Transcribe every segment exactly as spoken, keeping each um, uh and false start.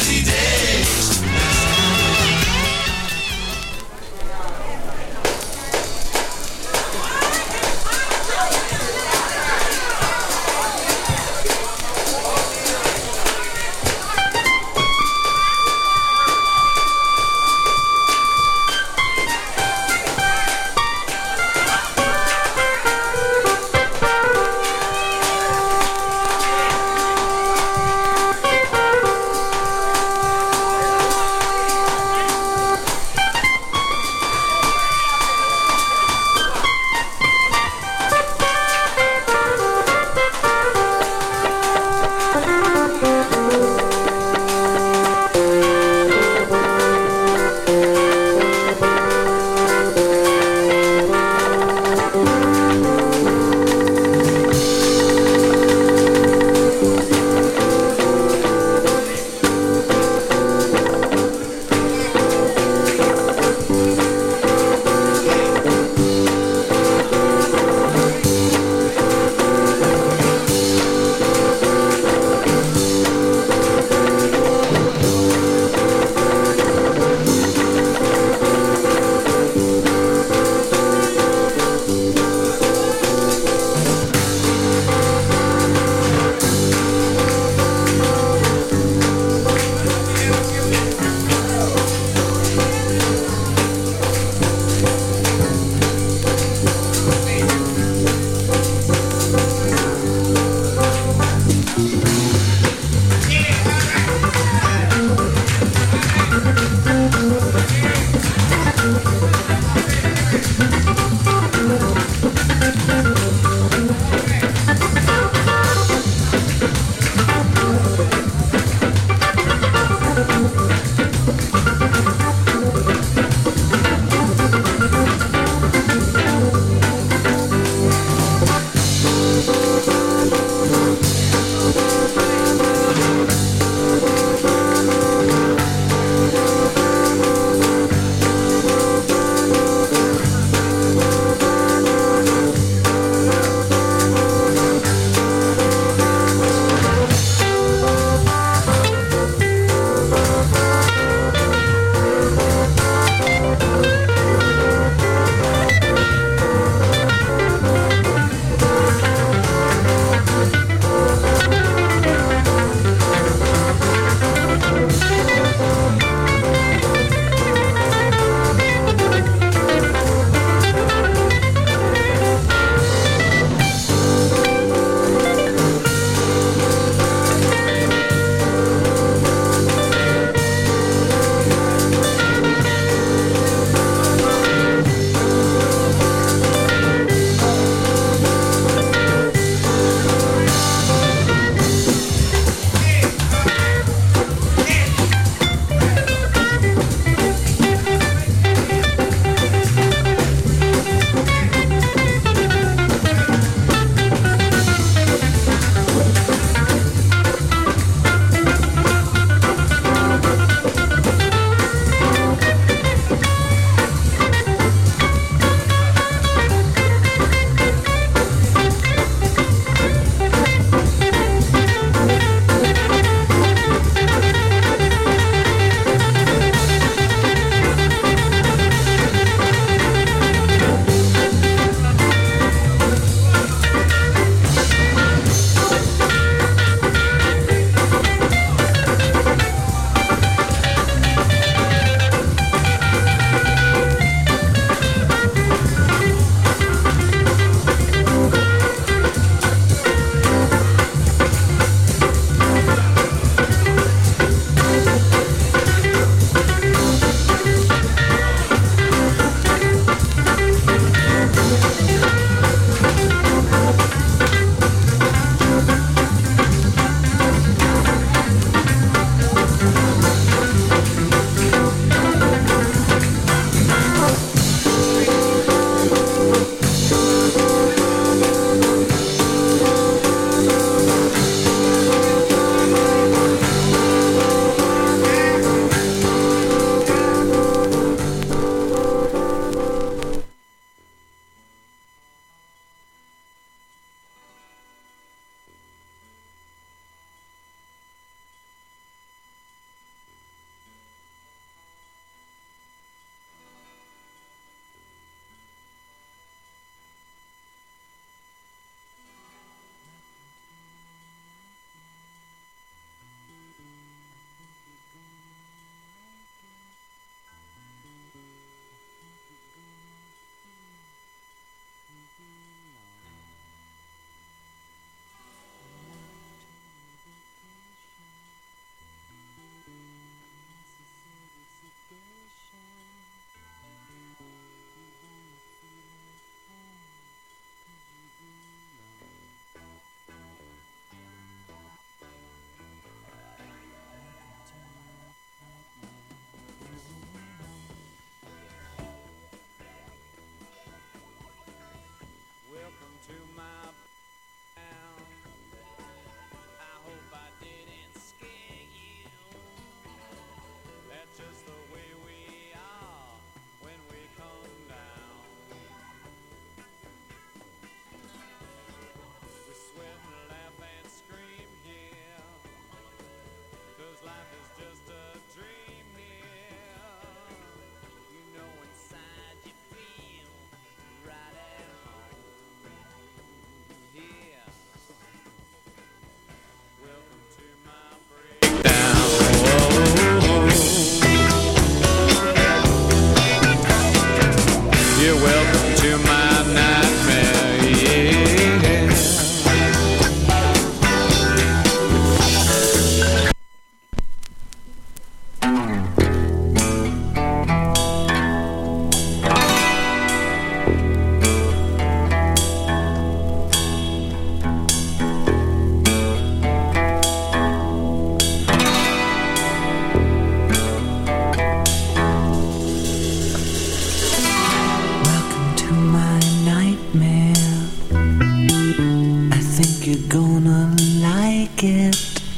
early days.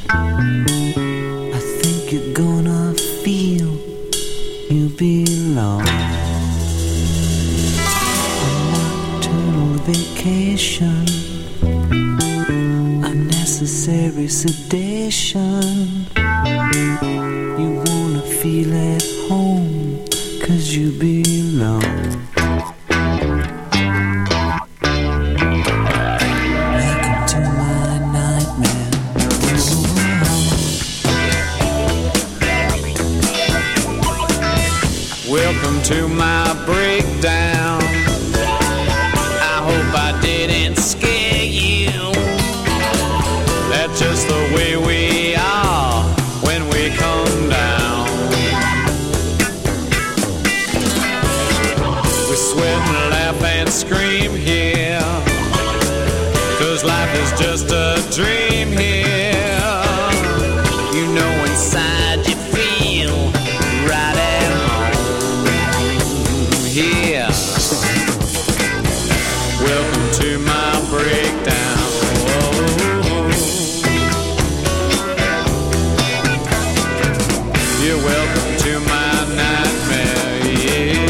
I think you're gonna feel you belong. A nocturnal vacation, unnecessary sedation. You wanna feel at home, 'cause you belong. Welcome to my breakdown. I hope I didn't scare you. That's just the way we are when we come down. We sweat and laugh and scream here, 'cause life is just a dream here. You know inside you feel right at home here. Welcome to my breakdown. Whoa. You're welcome to my nightmare, yeah.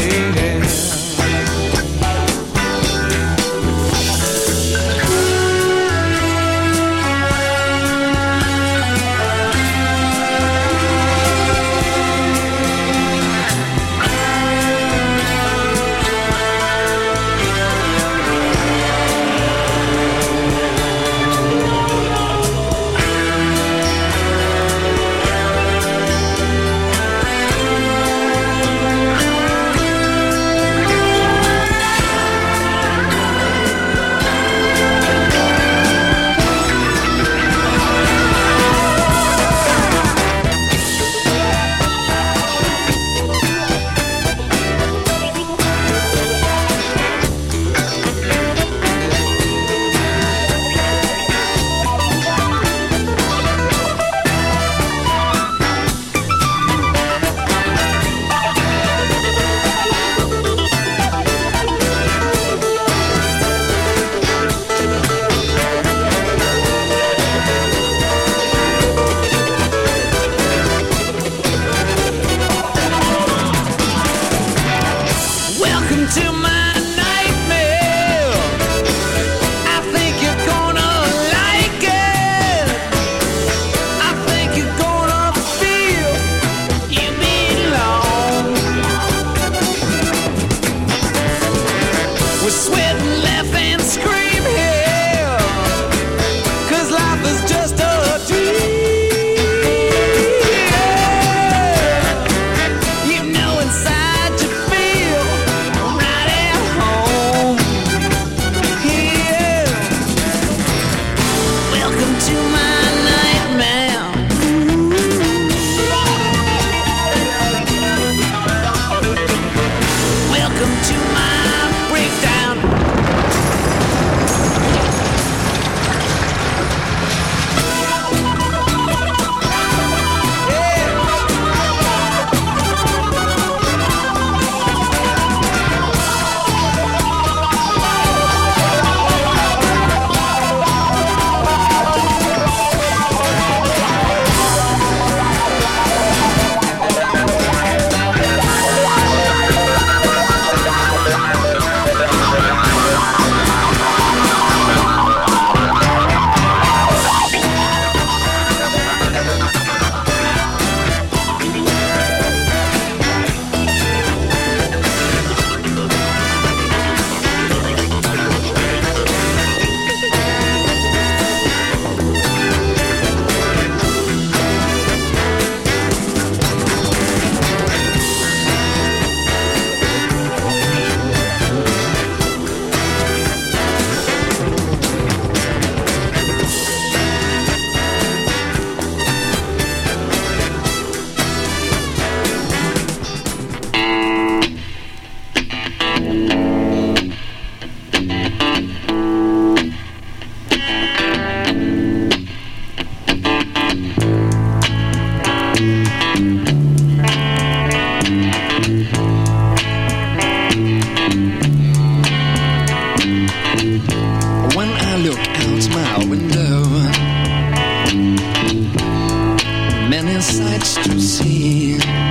many sights to see.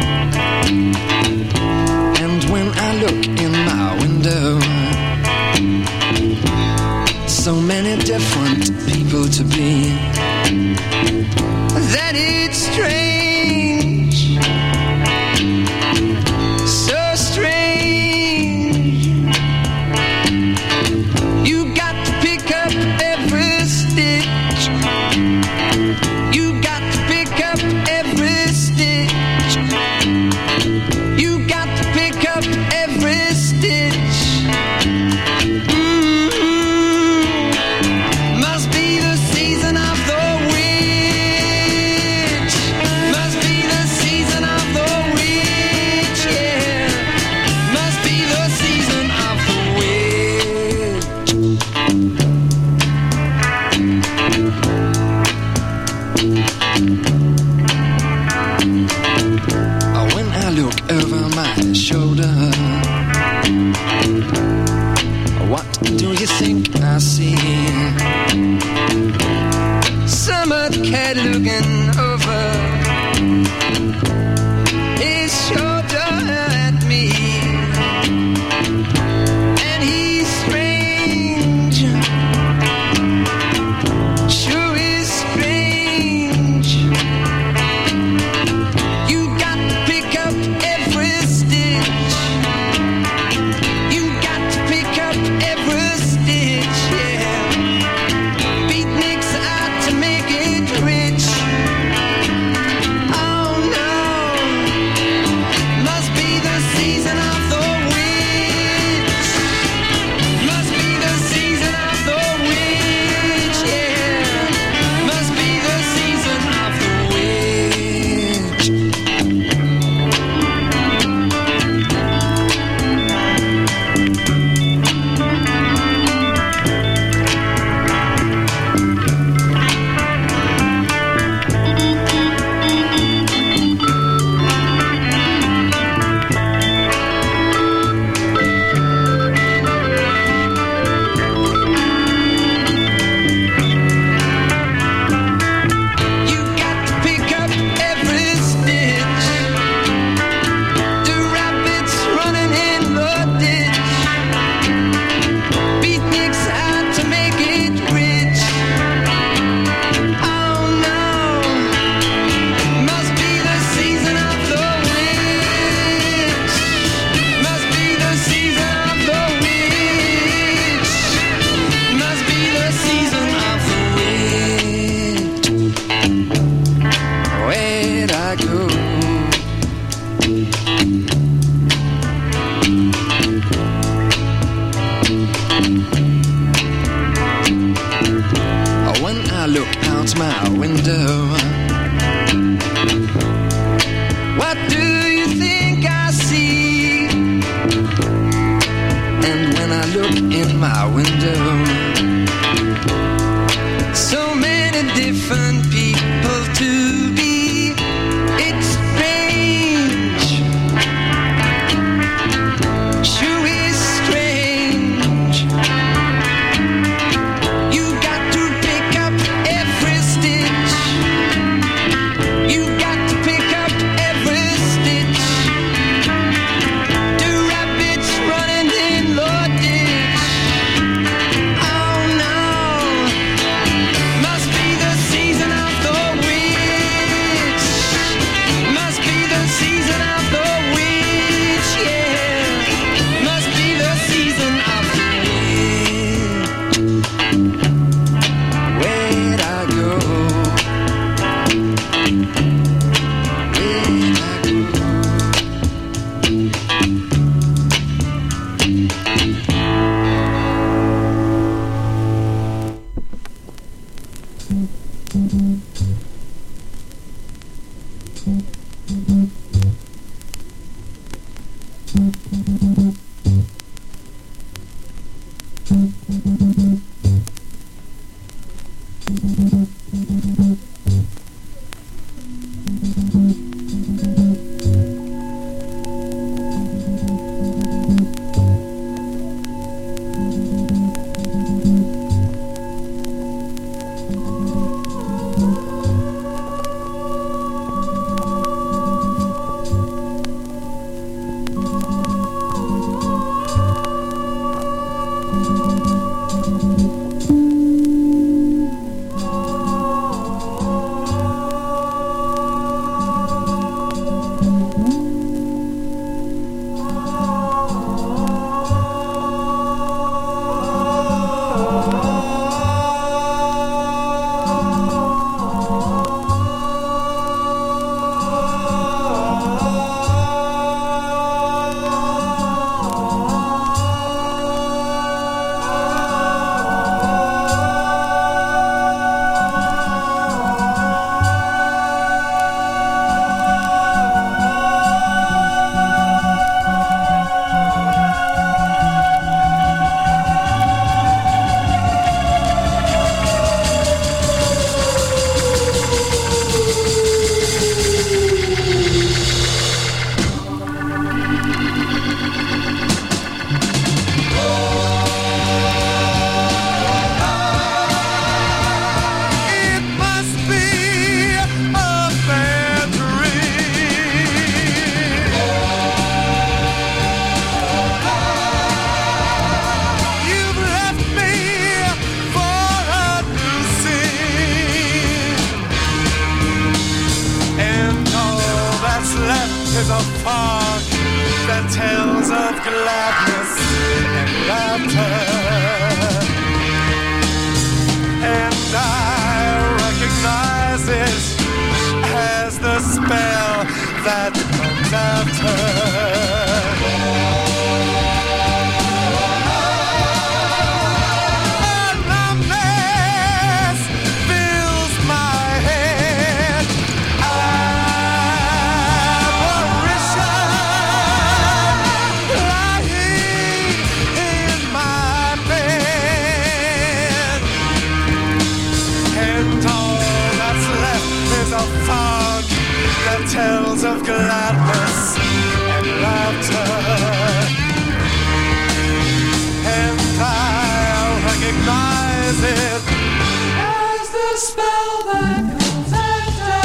And when I look in my window, so many different people to be, that it's strange, so strange. You got to pick up every stitch. You got to pick up every stitch. You got to pick up every stitch. Mm-hmm. Must be the season of the witch. Must be the season of the witch, yeah. Must be the season of the witch. When I look over my shoulder, what do you think I see? Summer cat looking over his shoulder at me, and he's strange, sure is strange. You got to pick up every stitch. You got to pick up every stitch, yeah. Beatniks out to make it rich. Oh no, must be the season of the witch. Must be the season of the witch, yeah. Must be the season of the witch. You got to pick up every stitch. The rabbits running in the ditch. Beatniks out to make it rich. Oh no, must be the season of the witch. Must be the season of the witch. Must be the season of the witch. Where'd I go? When I look out my window, what do you think I see? And when I look in my window, so many different people to be. It's strange, sure is strange. You got to pick up every stitch. You got to pick up every stitch. The rabbits running in the ditch. Oh no, must be the season of the witch. Must be the season of the witch, yeah. Must be the season of the witch. Where'd I go? Where'd I go? is a fog that tells of gladness and laughter. And I recognize it as the spell that comes after. Tells of gladness and laughter, and I recognize it as the spell that comes after.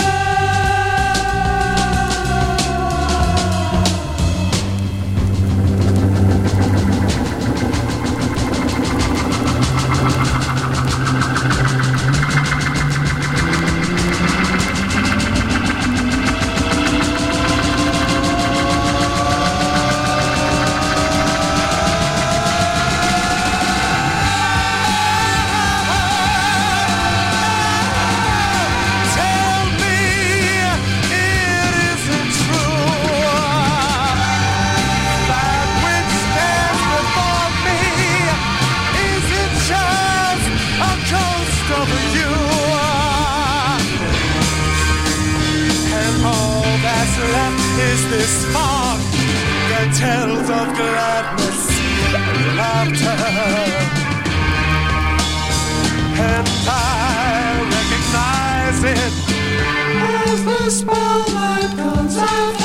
Is this fog that tells of gladness and laughter? And I recognize it as the spell that comes after.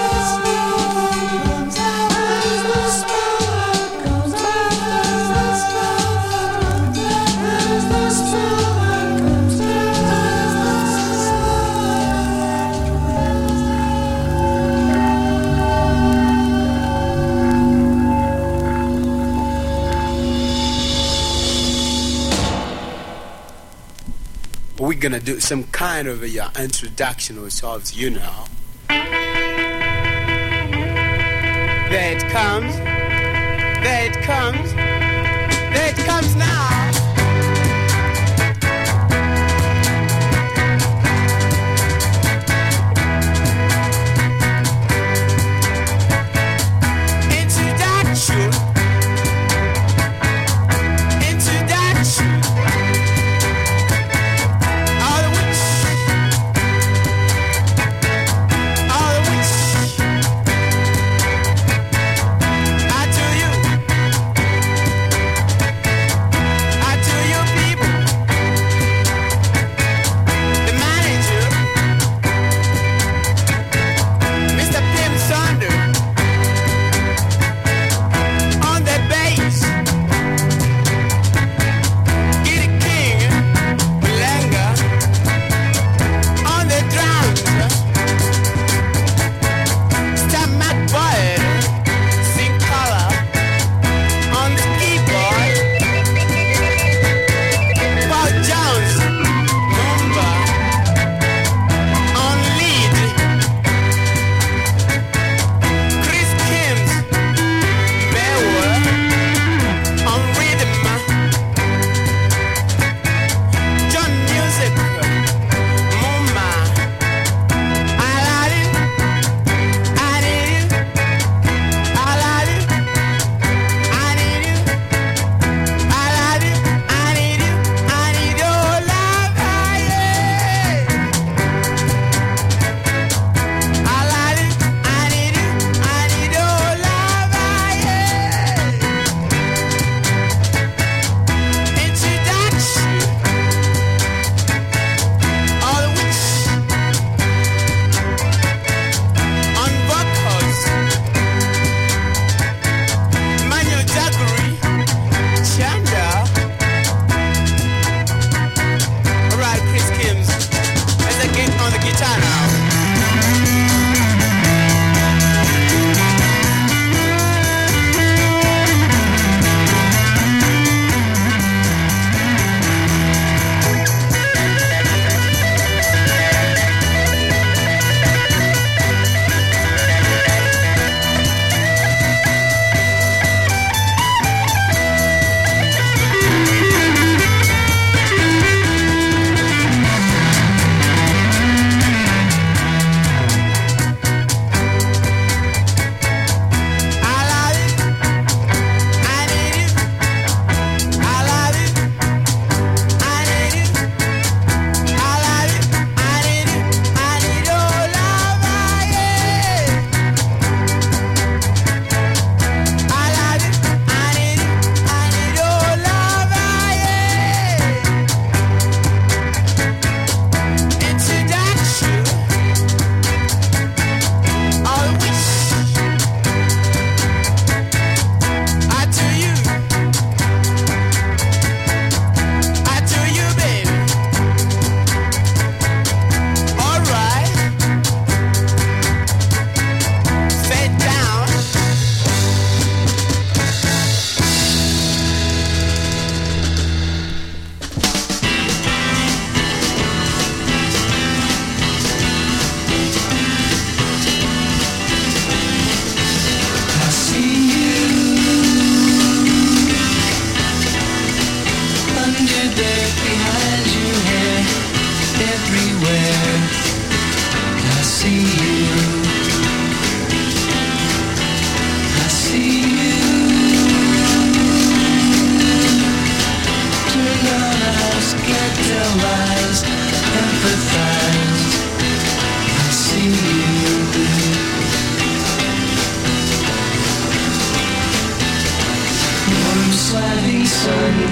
We're gonna do some kind of a uh, introduction ourselves, you know. There it comes, there it comes, there it comes now. Introduction.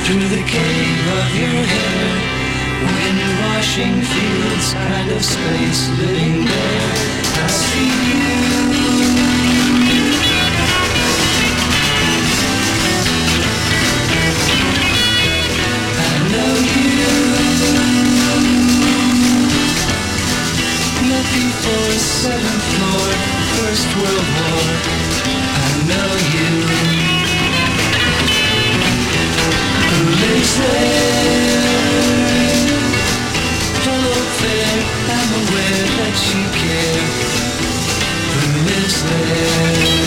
through the cave of your hair. Wind washing fields, kind of space living there. I see you. I know you. Met before seventh floor, First World War. I know you. Who lives there? Hello fair, I'm aware that you care. Who lives there?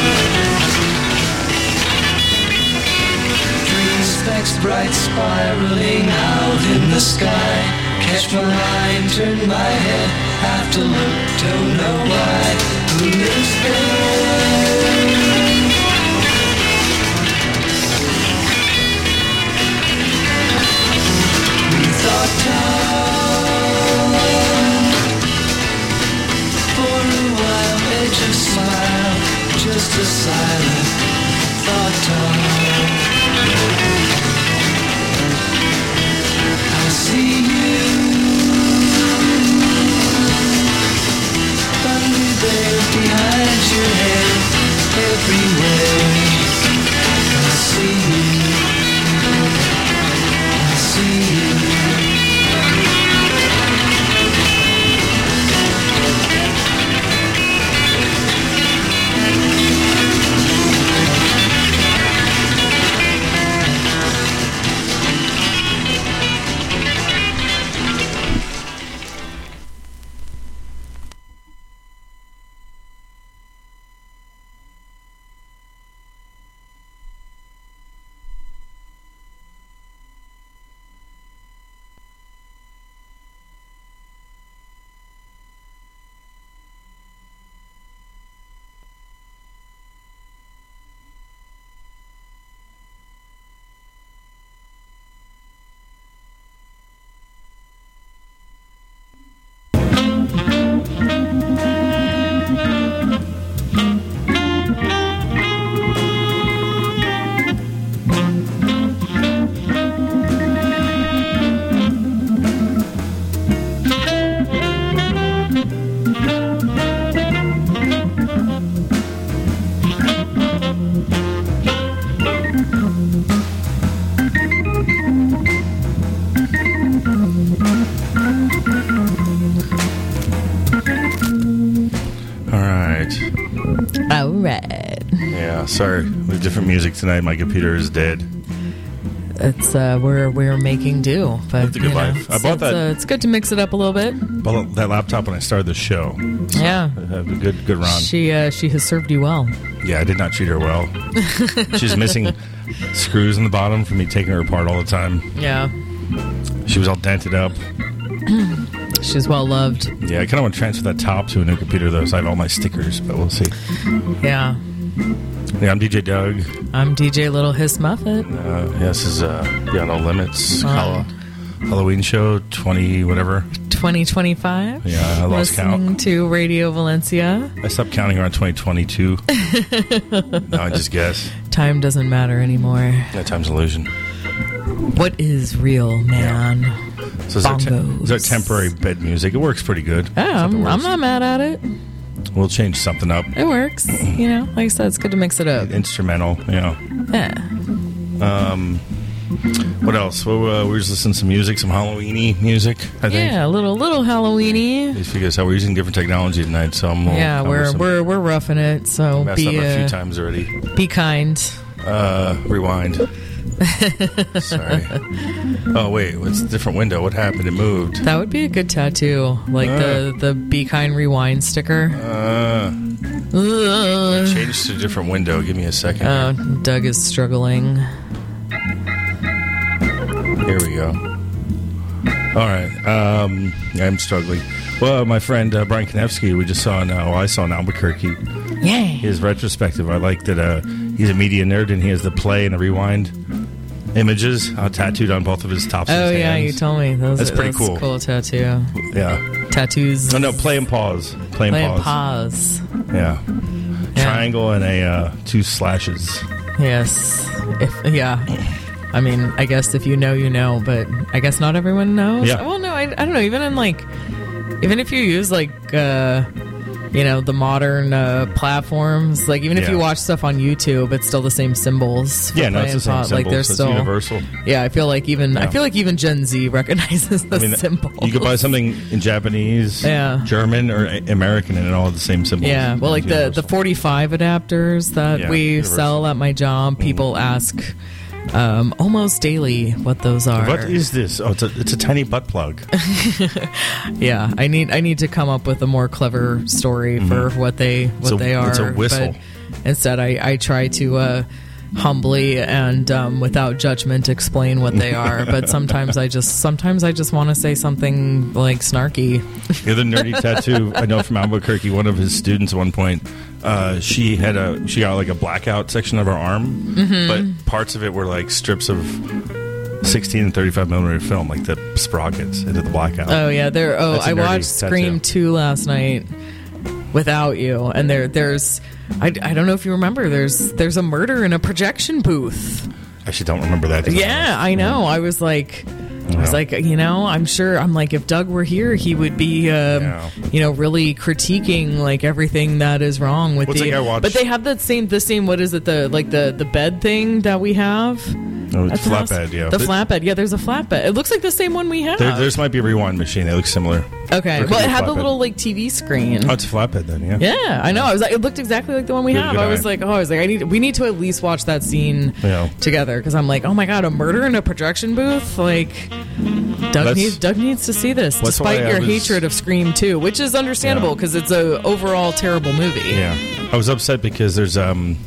Dream specks bright spiraling out in the sky. Catch my eye, turn my head, have to look, don't know why. Who lives there? We thought time for a while, edge of smile, just a silent thought time. I see you under there behind your head, everywhere. I see you. I see you. All right. Yeah, sorry. We have different music tonight. My computer is dead. It's uh, we're we're making do, but Lived a good you know, life. I it's, bought it's, that- Uh, it's good to mix it up a little bit. Bought that laptop when I started the show. So Yeah. I have a good good run. She uh, she has served you well. Yeah, I did not treat her well. She's missing screws in the bottom from me taking her apart all the time. Yeah, She was all dented up. she's well loved. Yeah, I kind of want to transfer that top to a new computer, though, so I have all my stickers, but we'll see. Yeah, Yeah, I'm D J Doug. I'm D J Little Hiss Muffet. Uh, yeah, this is uh, yeah, No Limits. Um, Hall- Halloween show, twenty whatever. twenty twenty-five. Yeah, I lost Listening count. to Radio Valencia. I stopped counting around twenty twenty-two. Now I just guess. Time doesn't matter anymore. That time's illusion. What is real, man? So it's our, te- Bongos. it's our temporary bed music. It works pretty good. Oh, It's not the I'm, I'm worst. not mad at it. We'll change something up. It works. You know, like I said, it's good to mix it up. Instrumental, you know. Yeah. What else? Well, uh, we were just listening to some music, some Halloween-y music, I think. Yeah, a little little Halloween-y. Just because how we're using different technology tonight, so I'm gonna Yeah, cover we're some- we're we're roughing it. So messed be up a few uh, times already. be kind. Uh, rewind. Sorry. Oh wait, what's the different window? What happened? It moved. That would be a good tattoo, like the the Be Kind Rewind sticker. Uh, Ugh. change to a different window. Give me a second. Oh, Doug is struggling. Here we go. All right. Um, I'm struggling. Well, my friend uh, Brian Konevsky, we just saw in, uh, well, I saw in Albuquerque. Yeah. His retrospective. I like that uh, he's a media nerd and he has the play and the rewind images uh, tattooed on both of his tops. of Oh his yeah, hands. you told me. Those That's are, pretty that's cool. Cool tattoo. Yeah. Tattoos. No, no, play and pause. Play and Play and pause. pause. Yeah. Yeah. Triangle and a uh, two slashes. Yes. If yeah. I mean, I guess if you know, you know, but I guess not everyone knows. Yeah. Well, no, I, I don't know. Even in like, even if you use like, uh, you know, the modern uh, platforms, like even if Yeah. you watch stuff on YouTube, it's still the same symbols. for Yeah, no, it's the same playing pot. Like symbols. they're It's still universal. Yeah, I feel like even I Yeah. feel like even Gen Z recognizes the I mean, symbols. you could buy something in Japanese, Yeah. German, or a- American, and it all have the same symbols. Yeah, well, like It's the, the universal. forty-five adapters that Yeah, we universal. sell at my job, people ask um, almost daily what those are. What is this? Oh, it's a, it's a tiny butt plug. Yeah, I need I need to come up with a more clever story for what they what a- they are. it's a whistle. But instead, I, I try to uh, humbly and um, without judgment explain what they are. But sometimes I just sometimes I just want to say something like snarky. The other nerdy tattoo I know from Albuquerque, one of his students at one point, uh, she had a she got like a blackout section of her arm, Mm-hmm. but parts of it were like strips of sixteen and thirty-five millimeter film, like the sprockets into the blackout. Oh yeah, there. Oh, That's a I nerdy watched Scream tattoo. two last night without you, and there there's I, I don't know if you remember. There's there's a murder in a projection booth. I actually don't remember that. Yeah, I know. I was like, I was Yeah. like, you know, I'm sure. I'm like, if Doug were here, he would be, um, Yeah. you know, really critiquing like everything that is wrong with What's the. that guy watch- But they have that same, the same. What is it? The like the the bed thing that we have. Oh, it's at the house? flatbed, yeah. The But flatbed. Yeah, there's a flatbed. It looks like the same one we have. There, there's might be a rewind machine. It looks similar. okay, There could well, be it a had the flatbed. little like T V screen. Oh, it's a flatbed then, yeah. Yeah, I know. I was like, it looked exactly like the one we Good- have. good I was eye. like, oh, I was like, I need, we need to at least watch that scene Yeah. together because I'm like, oh my god, a murder in a projection booth. Like, Doug That's- needs, Doug needs to see this, That's despite why I your was- hatred of Scream two, which is understandable Yeah. because it's a overall terrible movie. Yeah. I was upset because there's um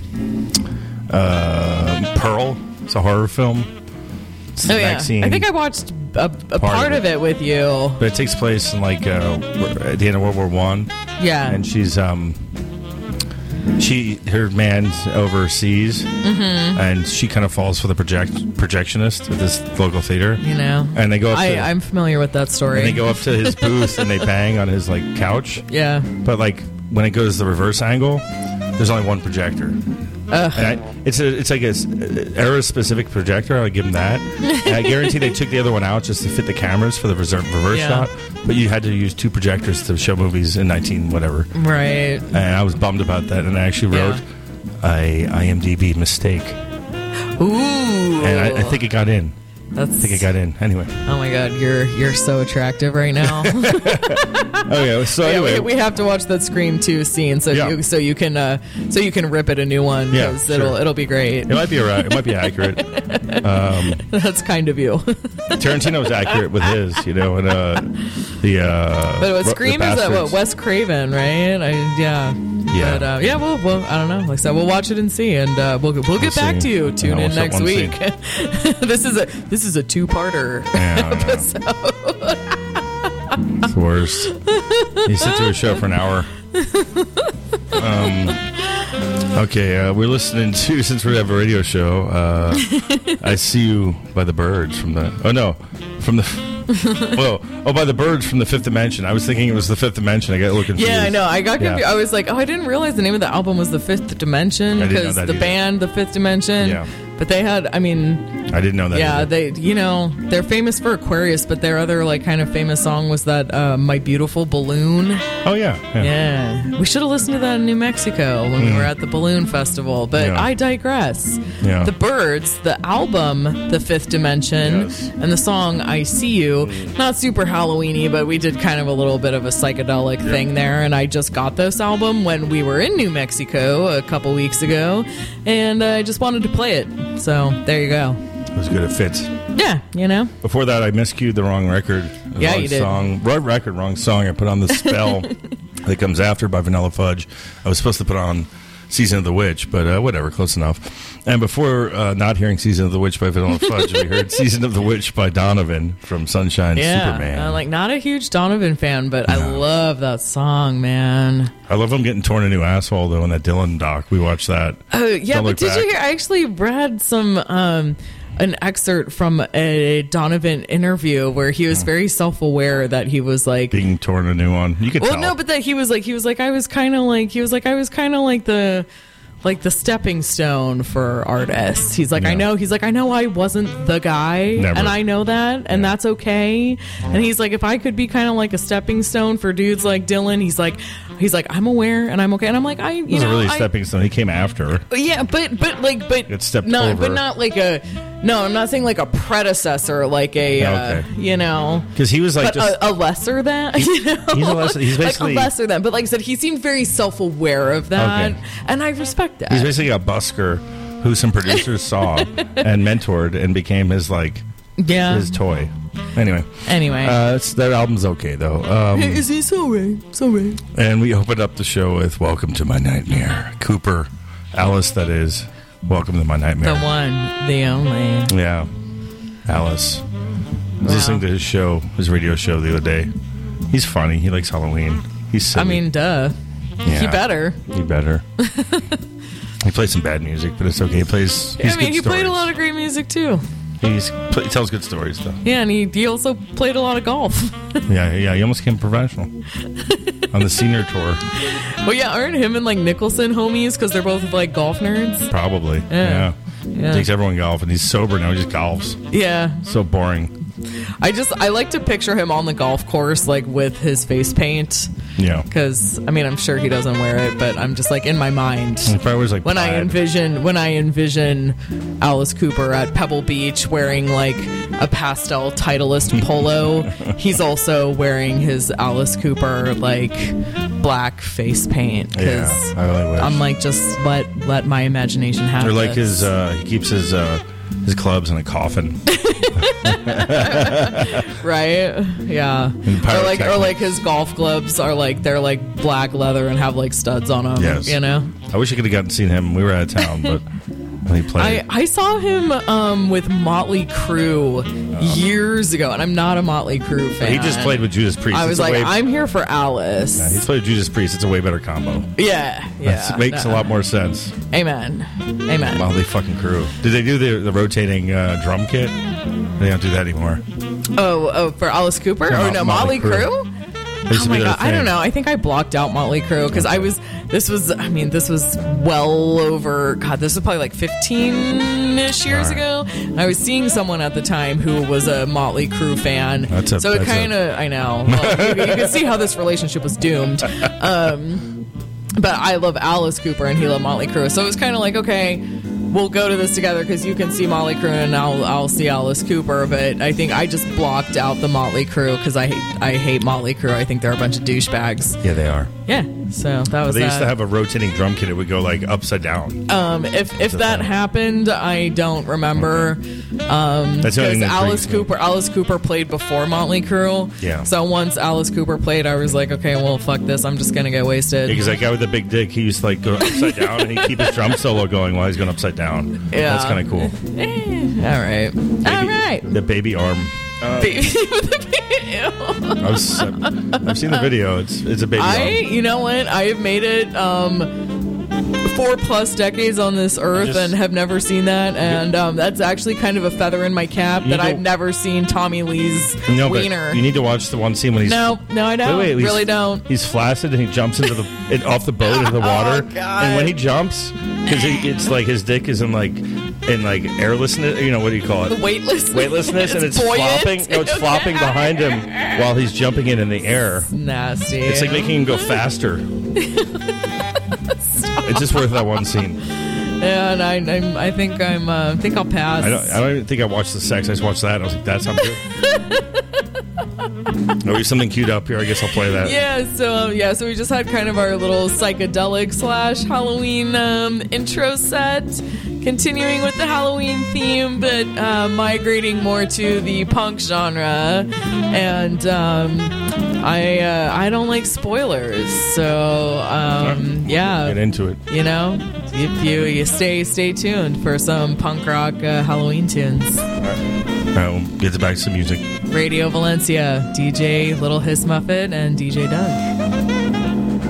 uh, Pearl. It's a horror film. It's the Oh yeah, vaccine, I think I watched a, a part, of of it with you. but it takes place in like uh, at the end of World War One, Yeah, and she's um she her man's overseas, Mm-hmm. and she kind of falls for the project projectionist at this local theater, you know, and they go up I, to I'm familiar with that story. and they go up to his booth and they bang on his like couch, yeah, but like when it goes the reverse angle, there's only one projector. And I, it's a it's like a era specific projector. I would give them that. And I guarantee they took the other one out just to fit the cameras for the reserve, reverse Yeah. shot. But you had to use two projectors to show movies in nineteen whatever. right. And I was bummed about that. And I actually wrote a IMDb mistake, Ooh, and I, I think it got in. that's. I think it got in. Anyway, Oh my god, you're you're so attractive right now. okay. So Yeah, anyway, we, we have to watch that Scream two scene so Yeah. you so you can uh, so you can rip it a new one Yeah, because it'll sure. it'll be great. it might be right. It might be accurate. That's kind of you. Tarantino was accurate with his, you know, and uh, the uh, But what the Scream is that what Bastards. Wes Craven, right? I, yeah. Yeah. But, uh, yeah. Well, well, I don't know. Like I said, we'll watch it and see, and uh, we'll we'll get We'll back see. to you. Tune Yeah, in we'll next one week. see. this is a this is a two parter. Yeah, I know. It's the worst. You sit through a show for an hour. Um, okay, uh, we're listening to, since we have a radio show, uh, I See You by the Birds from the, oh no, from the, well, oh, by the Birds from the Fifth Dimension. I was thinking it was the Fifth Dimension. I got looking confused. Yeah, I know. I got Yeah. confused. I was like, oh, I didn't realize the name of the album was The Fifth Dimension I didn't know because that the either. band, The Fifth Dimension. Yeah. But they had, I mean, I didn't know that. yeah, either. they, you know, they're famous for Aquarius, but their other like kind of famous song was that uh, "My Beautiful Balloon." Oh, yeah. Yeah. Yeah, we should have listened to that in New Mexico when we were at the balloon festival. But Yeah. I digress. Yeah. The Birds, the album, The Fifth Dimension, Yes. and the song "I See You." Not super Halloweeny, but we did kind of a little bit of a psychedelic thing there. And I just got this album when we were in New Mexico a couple weeks ago, and I just wanted to play it. So there you go. It was good. It fits. Yeah, you know. Before that, I miscued the wrong record. The Yeah, wrong you did. Song, wrong record, wrong song. I put on the Spell that comes after by Vanilla Fudge. I was supposed to put on Season of the Witch, but uh, whatever, close enough. And before uh, not hearing Season of the Witch by Vanilla Fudge, we heard Season of the Witch by Donovan from Sunshine Yeah, Superman. I'm like not a huge Donovan fan, but I love that song, man. I love him getting torn a new asshole though in that Dylan doc. We watched that. Oh yeah, Don't but Look did Back. you hear? I actually read some um, an excerpt from a Donovan interview where he was very self aware that he was like. Being torn a new one. You could Well, tell. no, but that he was like he was like I was kind of like he was like I was kind of like the like the stepping stone for artists. He's like, No. I know. He's like, I know I wasn't the guy, Never. and I know that, and Yeah. that's okay. And he's like, if I could be kind of like a stepping stone for dudes like Dylan, he's like, he's like, I'm aware and I'm okay. And I'm like, I, you It was know, a really I- stepping stone. He came after. yeah, but but like but It stepped no, over. but not like a no. I'm not saying like a predecessor, like a uh, Okay. you know. Because he was like But just. a, a lesser than, you know, he's a lesser- he's basically- like a lesser than. But like I said, he seemed very self-aware of that, Okay. and I respect that. He's basically a busker who some producers saw and mentored and became his like yeah. his toy. Anyway, Anyway, uh, it's, that album's okay though. Um, is he so right? So right. and we opened up the show with "Welcome to My Nightmare." Cooper, Alice, that is. Welcome to my nightmare. The one, the only. Yeah, Alice. I was Wow. listening to his show, his radio show the other day. He's funny. He likes Halloween. He's silly. I mean, duh. Yeah. He better. He better. He plays some bad music, but it's okay. He plays. He's I mean, good he played a stories. lot of great music too. He's play, he tells good stories though. Yeah, and he, he also played a lot of golf. Yeah, yeah. He almost became professional on the senior tour. Well, yeah, aren't him and like Nicholson homies because they're both like golf nerds? Probably. Yeah. Yeah. Yeah. Takes everyone golf, and he's sober now. He just golfs. Yeah, So boring. I just I like to picture him on the golf course like with his face paint Yeah. because I mean I'm sure he doesn't wear it, but I'm just like in my mind If I was like when I plaid. envision when I envision Alice Cooper at Pebble Beach wearing like a pastel Titleist polo, he's also wearing his Alice Cooper like black face paint because Yeah, I really wish. I'm like just let let my imagination have Or like this. his, uh, he keeps his uh, his clubs in a coffin. right? Yeah. Or like, or like his golf gloves are like they're like black leather and have like studs on them. Yes. You know. I wish I could have gotten to see him. We were out of town, but when he I, played. I saw him um, with Motley Crue years ago, and I'm not a Motley Crue fan. he just played with Judas Priest. I was It's a like, way- I'm here for Alice. Yeah, he played with Judas Priest. It's a way better combo. yeah, yeah. It makes a no. lot more sense. Amen. Amen. Motley fucking Crew. Did they do the, the rotating uh, drum kit? They don't do that anymore. Oh, oh, for Alice Cooper? No, or no, Motley Motley Crue. Crue? It used Oh to my be their god, I don't thing. know. I think I blocked out Motley Crue because I was. This was. I mean, this was well over. God, this was probably like fifteen-ish years Right. ago. I was seeing someone at the time who was a Motley Crue fan. That's a- so it that's a- kind of. I know. Well, you, you can see how this relationship was doomed. Um, but I love Alice Cooper and he loved Motley Crue, so it was kind of like, okay, we'll go to this together because you can see Motley Crue and I'll I'll see Alice Cooper. But I think I just blocked out the Motley Crue because I hate I hate Motley Crue. I think they're a bunch of douchebags. Yeah, they are. Yeah, so that was They used that. to have a rotating drum kit. It would go like upside down. um, if if that happened, I don't remember. Um, That's the only because thing that Alice intrigues me. Cooper Alice Cooper played before Motley Crue. Yeah. So once Alice Cooper played, I was like, okay, well, fuck this. I'm just gonna get wasted. Because that guy with the big dick, he used to like go upside down and he'd keep his drum solo going while he's going upside down. Yeah. That's kind of cool. Eh, all right, all right. The baby arm. Uh, Baby with a baby. Ew. I was, I've seen the video. It's it's a baby I, arm. you know what? I have made it um, four plus decades on this earth Just- and have never seen that. And um, that's actually kind of a feather in my cap You that need to- I've never seen Tommy Lee's No, but wiener. you need to watch the one scene when he's No, no, I don't. Wait, wait, he's- really don't. He's flaccid and he jumps into the it, off the boat into the water. Oh, God. And when he jumps, because it's like his dick is in like in like airlessness. You know what do you call it? Weightless. Weightlessness, and it's buoyant. flopping. No, it's flopping behind him while he's jumping in in the air. Nasty. It's like making him go faster. It's just worth that one scene. Yeah, and I, I'm, I think I'm. Uh, I think I'll pass. I don't. I don't even think I watched the sex. I just watched that. And I was like, "That sounds good." Oh, we have something queued up here. I guess I'll play that. Yeah, so um, yeah, so we just had kind of our little psychedelic slash Halloween um, intro set, continuing with the Halloween theme, but uh, migrating more to the punk genre. And um, I uh, I don't like spoilers, so um, yeah, Get into it. you know, if you you stay stay tuned for some punk rock uh, Halloween tunes. Now, get back to some music. Radio Valencia, D J Little Hiss Muffet, and D J Doug.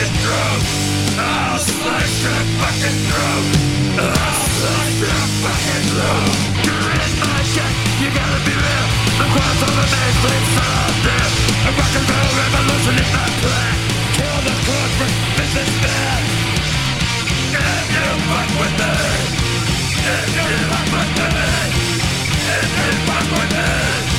fucking throat. I'll slice your fucking throat. I'll slice your fucking throat. You're in my shit, you gotta be real. The crossover mainstream soldier. A rock and roll revolution is my plan. Kill the corporate businessman. If you fuck with me, if you fuck with me, if you fuck with me,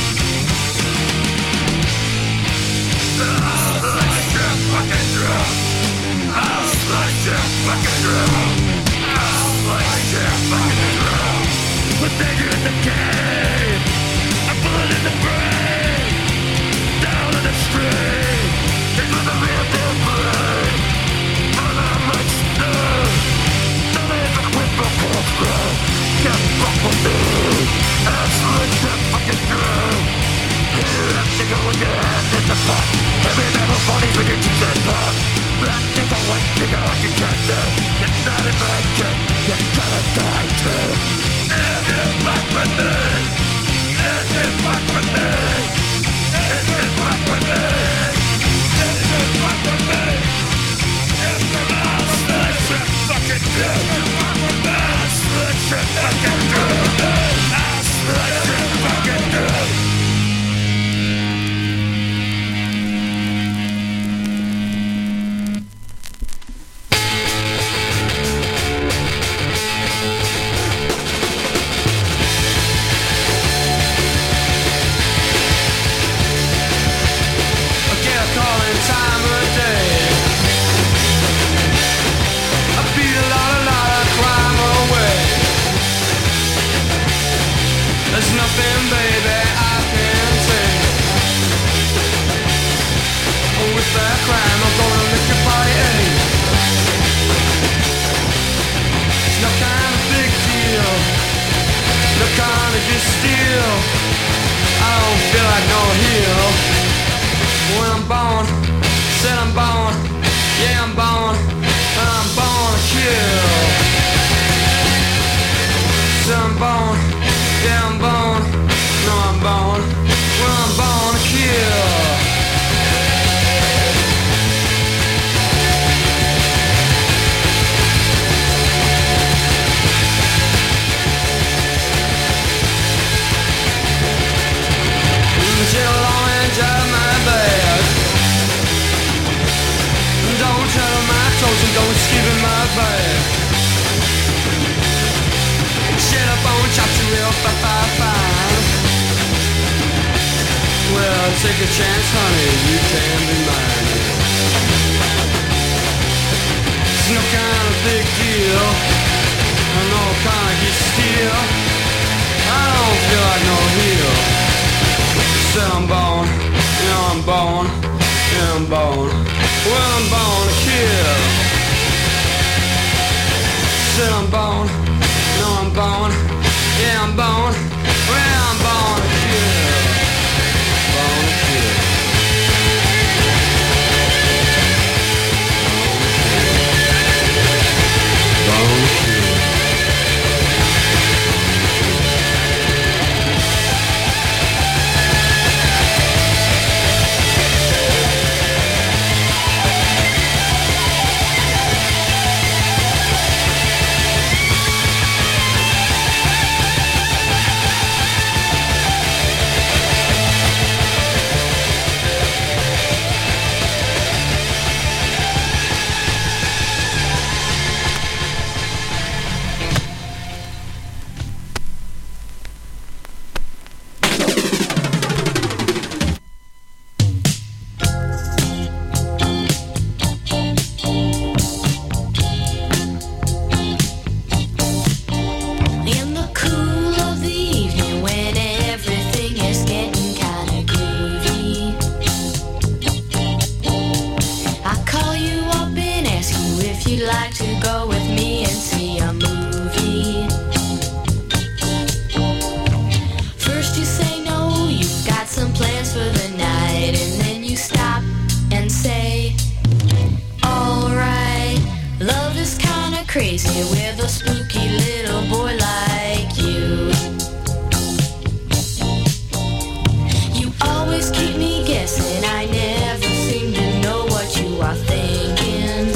I'll slice your fucking throat. I'll slice your fucking throat. I'll slice your fucking throat. Put danger in the cave, a bullet in the brain, down in the street. It was a real deal brain. On a much snow. Don't ever quit before grow. Can't fuck with me. I'll slice your fucking throat. You have to go with your hand in the pot. Every metal bodies with your teeth and pop. Black is a white figure on your cancer. It's not in my kid. You're gonna die too. If you fuck with me, if you fuck with me, if you fuck with me, if you fuck with me, if you I'll slice your fucking throat. I'll slice your fucking throat. I'll slice your fucking throat. There's nothing, baby, I can say. With that crime, I'm gonna make your body ache. It's no kind of big deal, no kind of just steal. I don't feel like no hero. When I'm born, said I'm born, yeah I'm born, and I'm born to kill. Said I'm born. Yeah, I'm born, no I'm born, well I'm born to kill. Chill on and drive my bed. Don't tell my toes and don't skip in my bed. Shit up on chops you real fa fa fine. Well, take a chance, honey, you can be mine. It's no kind of big deal, no kind of get steel. I don't feel like no heel. Said I'm born, yeah I'm born, yeah I'm born. Well, I'm born to kill. Said I'm born. No, I'm born, yeah, I'm born, well, I'm born to kill, born to kill. Born to kill. crazy with a spooky little boy like you. You always keep me guessing, I never seem to know what you are thinking.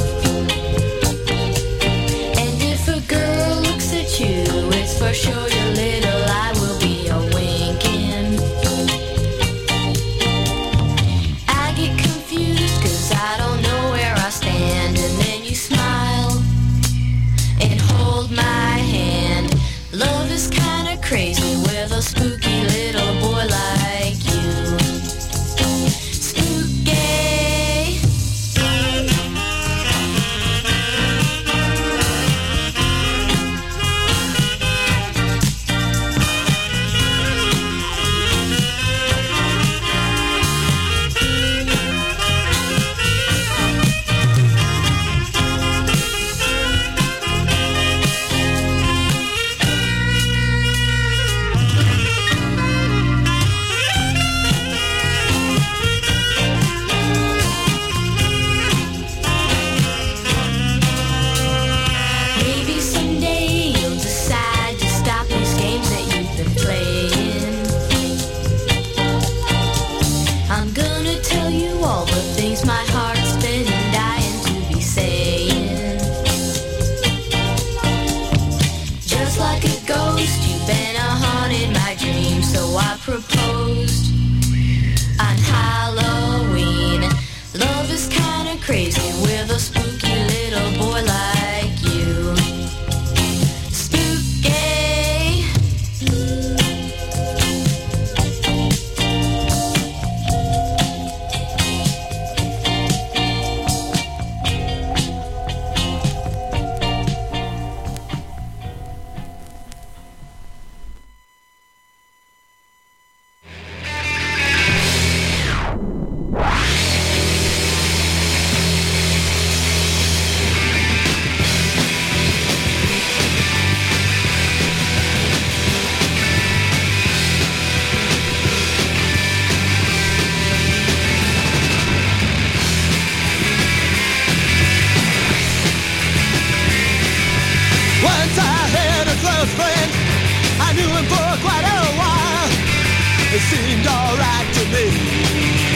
It seemed alright to me.